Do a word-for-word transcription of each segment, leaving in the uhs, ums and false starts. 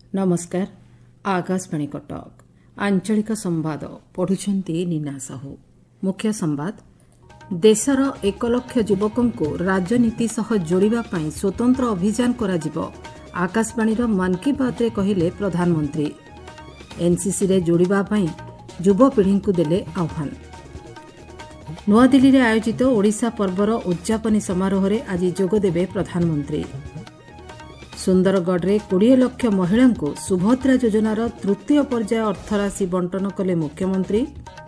नमस्कार आकाशवाणी कटक आंचलिक संवाद पढ़ुछंती नीना साहू। मुख्य संवाद देशर एक लक्ष युवकों को राजनीति सह जोड़िबा पई स्वतंत्र अभियान कराजिबो। आकाशवाणीर मन की बात रे कहिले प्रधानमंत्री। एनसीसी रे जोड़िबा पई युवपीढ़ी को देले आह्वान। नूआदिल्ली रे आयोजित ओडिशा पर्वर उद्यापनी समारोह रे आज जोगदेबे प्रधानमंत्री। सुंदरगढ़ में बीस लाख महिला को सुभद्रा योजनार तृतीय पर्याय अर्थराशि बंटन कले मुख्यमंत्री।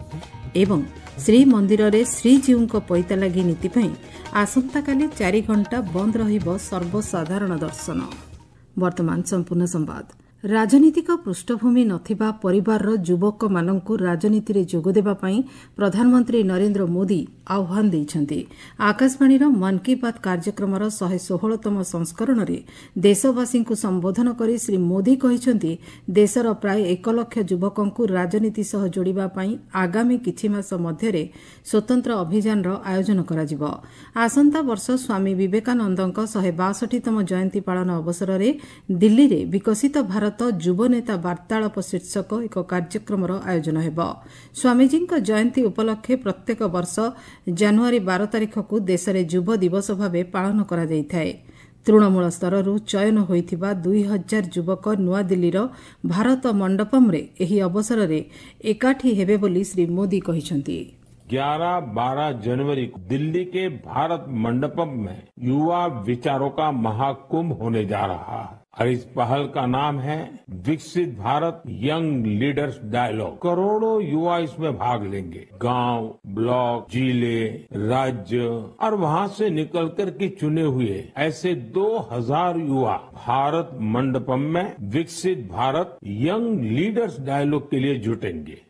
एवं श्रीमंदिर में श्रीजीऊ पैता लगी नीति आसंता काली चारि घंटा बंद रहिबो सर्वसाधारण दर्शन। वर्तमान संपूर्ण संवाद। राजनीतिक पृष्ठभूमि नथिबा परिवारर युवक माननकु राजनीति रे जोग देबा पई प्रधानमंत्री नरेंद्र मोदी आह्वान दैछन्ति। आकाशवाणीर मन की बात कार्यक्रमर एक सौ सोलह तम संस्करण रे देशवासी को संबोधन करी श्री मोदी कहिसन्ति देशर प्राय एक लाख युवकंकु राजनीति सह जोड़िबा पई आगामी किछि मास मध्यरे स्वतंत्र अभियान रो आयोजन कराजिबो। आसंता वर्ष स्वामी विवेकानंदक एक सौ बासठ तम जयंती पालन अवसर रे दिल्ली रे विकसित भारत युव नेता वार्तालाप शीर्षक एक कार्यक्रमर आयोजन हेब। स्वामीजी जयंती उपलक्षे प्रत्येक वर्ष जनवरी बारह तारिख को देश में युव दिवस भाव पालन करा जायଥାଏ। तृणमूल स्तर चयन होइथिबा दुई हजार युवक नूआदिल्लीर भारत मंडपम रे एही अवसर रे एकाठी हेबे बोली श्री मोदी कहिसन्ति। ग्यारह बारह जनवरी को दिल्ली के भारत मंडपम में युवा विचारों का महाकुंभ होने जा रहा है और इस पहल का नाम है विकसित भारत यंग लीडर्स डायलॉग। करोड़ों युवा इसमें भाग लेंगे। गांव, ब्लॉक, जिले, राज्य और वहां से निकलकर के चुने हुए ऐसे दो हजार युवा भारत मंडपम में विकसित भारत यंग लीडर्स डायलॉग के लिए जुटेंगे।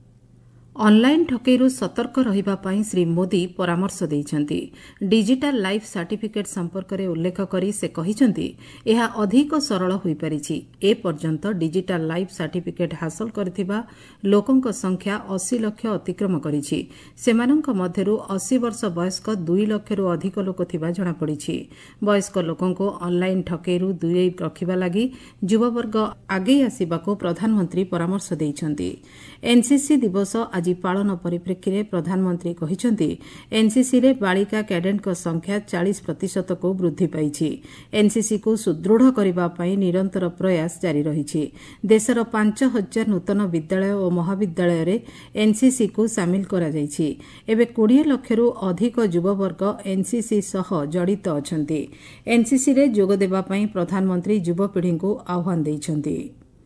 ऑनलाइन ठकेरु सतर्क रहिबा पई श्री मोदी परामर्श दैछन्ति। डिजिटल लाइफ सर्टिफिकेट संपर्क रे उल्लेख करी से कहिसन्ति एहा अधिक सरल होई परिछि। ए पर्यंत डिजिटल लाइफ सर्टिफिकेट हासिल करथिबा लोकंक संख्या अस्सी लाख अतिक्रम करिछि। सेमानंक मध्यरु अस्सी वर्ष वयस्क दुई लाखरु अधिक लोक थिबा जणा पड़िछि। वयस्क लोकंको ऑनलाइन ठकेरु दूरेई रखिबा लागि युववर्ग आगे आसिबाको प्रधानमंत्री परामर्श दैछन्ति। एनसीसी दिवस आज पालन परिप्रेक्षी में प्रधानमंत्री कहिसन्ति एनसीसी रे बालिका कैडेट संख्या चालीस प्रतिशत को वृद्धि पाइछि। एनसीसी को सुदृढ़ करबा पई निरंतर प्रयास जारी रहिछि। देशर पांच हजार नूतन विद्यालय और महाविद्यालय रे एनसीसी को सामिल करा जाइछि। एबे बीस लाखरु अधिक युववर्ग एनसीसी सह जड़ित अछन्ति। एनसीसी रे जोग देबा पई प्रधानमंत्री युवपीढ़ी को आह्वान दैछन्ति।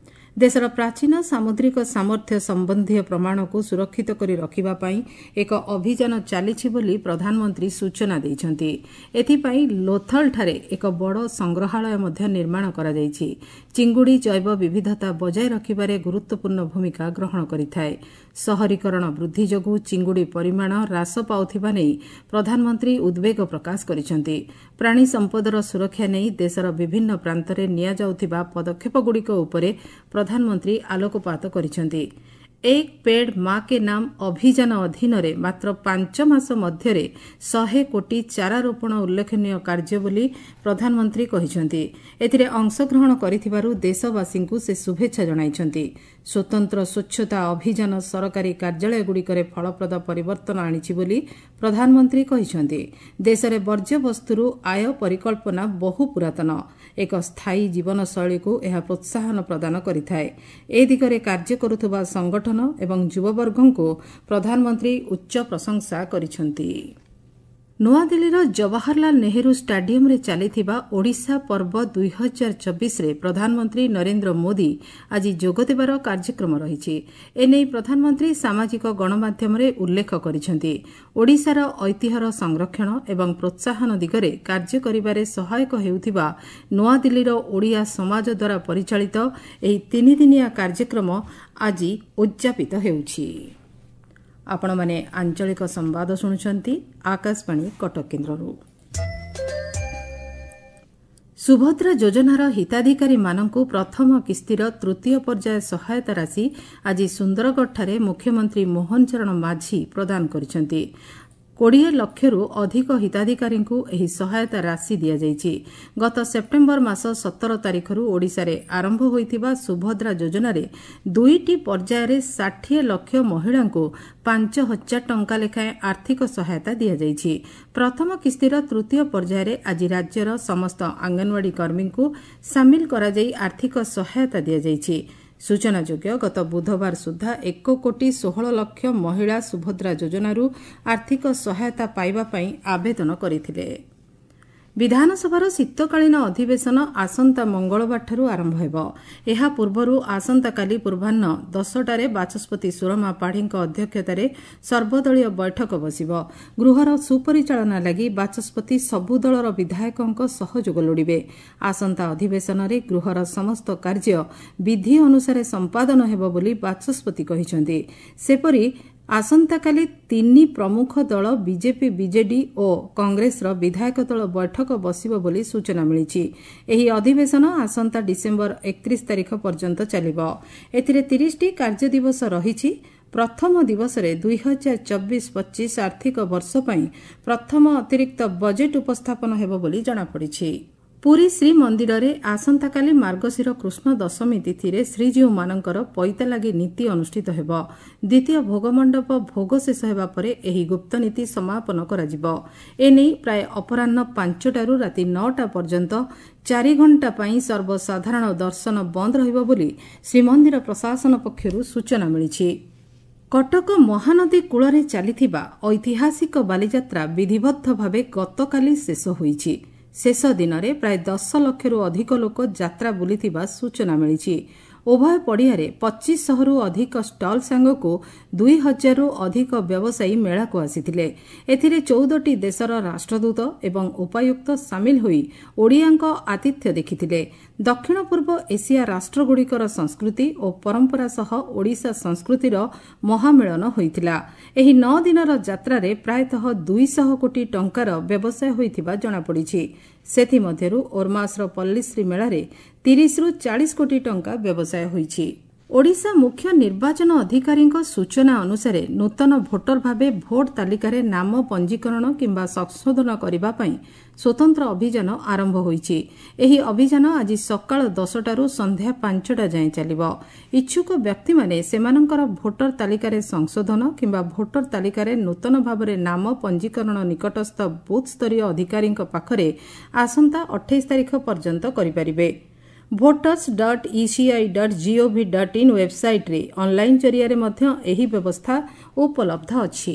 देशर प्राचीन सामुद्रिक सामर्थ्य संबंधी प्रमाण को सुरक्षित करी रखिबा पई एक अभियान चलीछि बोली प्रधानमंत्री सूचना दैछन्ति। एथिपई लोथल ठारे एक बड़ संग्रहालय मध्य निर्माण करा जाइछि। चिंगुड़ी जैव विविधता बजाय रखिबारे गुरुत्वपूर्ण भूमिका ग्रहण करिथाय। शहरीकरण वृद्धि जोगु चिंगुड़ी परिमाण ह्रास पाउथिबा नै प्रधानमंत्री उद्वेग प्रकाश करिसन्ति। प्राणी संपदर सुरक्षा नै देशर विभिन्न प्रांतरे निया जाउथिबा पदक्षेपगुड़िक उपरे प्रधानमंत्री आलोकपात करिसन्ति। एक पेड़ माँ के नाम अभियान अधीन रे मात्र पांच मास मध्यरे सौ कोटी चारा रोपण उल्लेखनीय कार्य बोली प्रधानमंत्री कहिसन्ति। एथिरे अंशग्रहण करिथिबारु देशवासी को से शुभेच्छा जणाइछन्ति। स्वतंत्र स्वच्छता अभियान सरकारी कार्यालय गुड़िकरे फलप्रद परिवर्तन आनिछि बोली प्रधानमंत्री कहिसन्ति। देशरे वर्ज्य वस्तुरु आय परिकल्पना बहु पुरातन। एक स्थायी जीवनशैली को यह प्रोत्साहन प्रदान करिथाय। ए दिगरे कार्य करुथुबा संगठन एवं युववर्गों को प्रधानमंत्री उच्च प्रशंसा करिसन्ति। नूआदिल्लीर जवाहरलाल नेहरू स्टाडियम रे चलिथिबा ओडिशा पर्व दुई हजार चौबीस रे प्रधानमंत्री नरेंद्र मोदी आज जोगदेबार कार्यक्रम रहिछि। एनै प्रधानमंत्री सामाजिक गणमाध्यम रे उल्लेख करिसन्ति। ओडिशार ऐतिह्यर संरक्षण एवं प्रोत्साहन दिगरे कार्य करिबारे सहायक हेउथिबा नूआदिल्लीर ओडिया समाज द्वारा परिचालित एही तीन दिनिया कार्यक्रम आज उद्यापित हेउछि। आपण माने आंचलिक संवाद शुणुछंती आकाशवाणी कटक केन्द्ररू। सुभद्रा योजनार हिताधिकारी माननकु प्रथम किस्तीर तृतीय पर्याय सहायता राशि आज सुंदरगढ़ ठारे मुख्यमंत्री मोहन चरण माझी प्रदान करिसन्ति। कोड़े लक्षरू अधिक हिताधिकारीଙ୍କୁ ଏହି ସହାୟତା ରାଶି ଦିଆଯାଇଛି। ଗତ ସେପ୍ଟେମ୍ବର ମାସ ସତର ତାରିଖରୁ ଓଡ଼ିଶାରେ ଆରମ୍ଭ ହୋଇଥିବା ସୁଭଦ୍ରା ଯୋଜନାରେ ଦୁଇଟି ପର୍ଯ୍ୟାୟରେ ଷାଠିଏ ଲକ୍ଷ ମହିଳାଙ୍କୁ ପାଞ୍ଚ ହଜାର ଟଙ୍କା ଲେଖାଏଁ ଆର୍ଥିକ ସହାୟତା ଦିଆଯାଇଛି। ପ୍ରଥମ କିସ୍ତିର ତୃତୀୟ ପର୍ଯ୍ୟାୟରେ ଆଜି ରାଜ୍ୟର ସମସ୍ତ ଅଙ୍ଗନୱାଡି କର୍ମୀଙ୍କୁ ସାମିଲ କରାଯାଇ ଆର୍ଥିକ ସହାୟତା ଦିଆଯାଇଛି। सूचनायोग्य गत बुधवार सुधा एक कोटी षोहल लक्ष महिला सुभद्रा योजनारू आर्थिक सहायता पाइबा पई आवेदन करथिले। विधानसभार शीतकालीन अधिवेशन आसंता मंगलबारठारू आरंभ हेबो। एहा पूर्वरू आसंताकाली पूर्वाह्न दसटारे बाचस्पति सुरमा पाढ़ीଙ୍କ अध्यक्षतार सर्वदलीय बैठक बसिबो। गृहर सुपरिचालना लागि बाचस्पति सबु दलर विधायकଙ୍କ सहयोग लोड़िबे। आसंता अधिवेशनरे गृहर समस्त कार्य विधि अनुसार संपादन हेबो बोली बाचस्पति कहिसंती। सेपरि आसंताकाली तीन प्रमुख दल बीजेपी बीजेडी और कांग्रेसर विधायक दल बैठक बसिबो बोली सूचना मिलिछि। एही अधिवेशन आसंता डिसेम्बर एकतीस तारिख पर्यंत चलिबो। एथिरे तीस टी कार्य दिवस रहिछि। प्रथम दिवसरे दुई हजार चौबीस पच्चीस आर्थिक वर्ष पई प्रथम अतिरिक्त बजेट उपस्थापन हेबो बोली जणापड़िछि। पुरी श्रीमंदिर आसंताकाली मार्गशीर कृष्ण दशमी तिथि श्रीजीउ मानकर पैता लागि नीति अनुष्ठित हेब। द्वितीय भोगमंडप भोग शेष हेबा परे एही गुप्त नीति समापन कराजिबो। एने प्राय अपराह्न पांचटारू राति नौटा पर्यंत चारि घंटा पई सर्वसाधारण दर्शन बंद रहिबो बोली श्रीमंदिर प्रशासन पक्षरु सूचना मिलिछि। कटक महानदी कूଳରେ ଚାଲିଥିବା ऐतिहासिक बालीजात्रा विधिबद्ध भावे गतकाली शेष होईछि। शेष दिन में प्राय दस लक्षरू अधिक लोक यात्रा बुलिथिबा सूचना मिलिछि। उभय पड़ियारे पच्चीस शहरु अधिक स्टल सांगकु दुई हजारु अधिक व्यवसायी मेला को आसिथिले। एथिरे चौदह देशर राष्ट्रदूत एवं उपायुक्त सामिल होई ओडियांक आतिथ्य देखिथिले। दक्षिण पूर्व एशिया राष्ट्रगुड़िकर संस्कृति और परंपरा सह ओडिशा संस्कृतिर महामेलन होइथिला। एही नौ दिनर यात्रारे प्रायतः दुई सौ कोटी टंकार व्यवसाय होइथिबा जणापड़िछि। सेथि मध्यरु ओरमासर पल्लीश्री मेलारे तीस रु चालीस कोटी टंका व्यवसाय होइछि। ओडिशा मुख्य निर्वाचन अधिकारी सूचना अनुसार नूतन भोटर भावे भोट तालिकार नाम पंजीकरण किंबा संशोधन करने पर स्वतंत्र अभियान आरंभ होइछि। एही अभियान आज सकाळ दसटारू संध्या पांचटा जाए चलिबो। इच्छुक व्यक्ति माने सेमानंकर भोटर तालिकार संशोधन किंबा भोटर तालिकार नूतन भावे नाम पंजीकरण निकटस्थ बूथ स्तरीय अधिकारी पाखरे आसंता अट्ठाईस तारिख पर्यंत करिपारिबे। Voters dot ECI dot GOV dot in website रे ऑनलाइन जरिया मध्य एही व्यवस्था उपलब्ध अछि।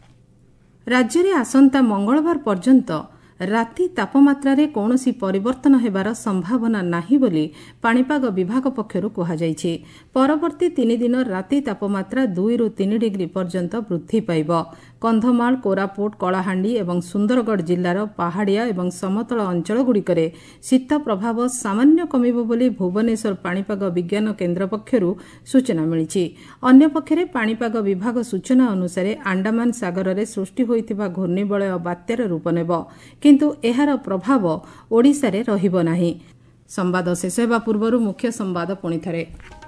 राज्य में आसंता मंगलवार पर्यंत राति तापमात्रा रे कौनसी परिवर्तन हेबार संभावना नाही बोली पाणीपाग विभाग पक्षरु कुहाଯାଇଛି। परवर्ती तीन दिन राति तापमात्रा दुई रु तीन डिग्री पर्यंत वृद्धि पाइब। कंधमाल कोरापुट कलाहांडी एवं सुंदरगढ़ जिल्लार पहाड़िया एवं समतल अंचलगुड़िकरे शीत प्रभाव सामान्य कमिब बोली भुवनेश्वर पाणीपाग विज्ञान केन्द्र पक्षरु सूचना मिलिछि। अन्य पक्षरे पाणीपाग विभाग सूचना अनुसार अंडमान सागर रे सृष्टि होइतिबा घूर्णिबलय बात्यार रूप नेब, किंतु एहार प्रभाव ओडिशा रे रहिबो नाही। संवाद शेष हेबा पूर्वरु मुख्य संवाद पुणी थरे।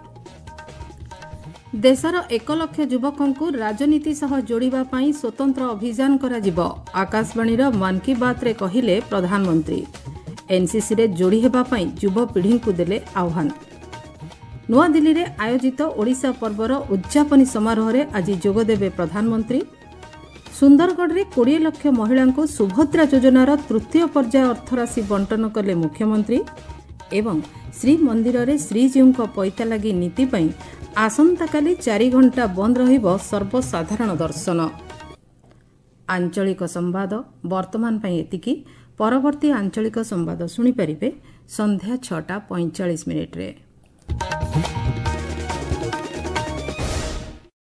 देशर एक लक्ष युवकंकु राजनीति सह जोड़िबा पई स्वतंत्र अभियान करा जिवो। आकाशवाणीर मन की बात रे कहिले प्रधानमंत्री। एनसीसी रे जोड़ी हेबा पई युवपीढ़ी को देले आह्वान। नुआ दिल्ली रे आयोजित ओडिशा पर्वर उद्यापनी समारोह रे आज जोगदेवे प्रधानमंत्री। सुंदरगढ़ रे बीस लाख महिला को सुभद्रा योजनार तृतीय पर्याय अर्थराशि बंटन कले मुख्यमंत्री। एवं श्रीमंदिर रे श्रीजीउଙ୍କ पैता लागि नीति पई आसंताकाली चारि घंटा बंद रहिबो सर्वसाधारण दर्शन। आंचलिक संवाद वर्तमान पई एतिकी। परवर्ती आंचलिक संवाद सुनि परिबे संध्या छटा पैंचाश मिनिट रे।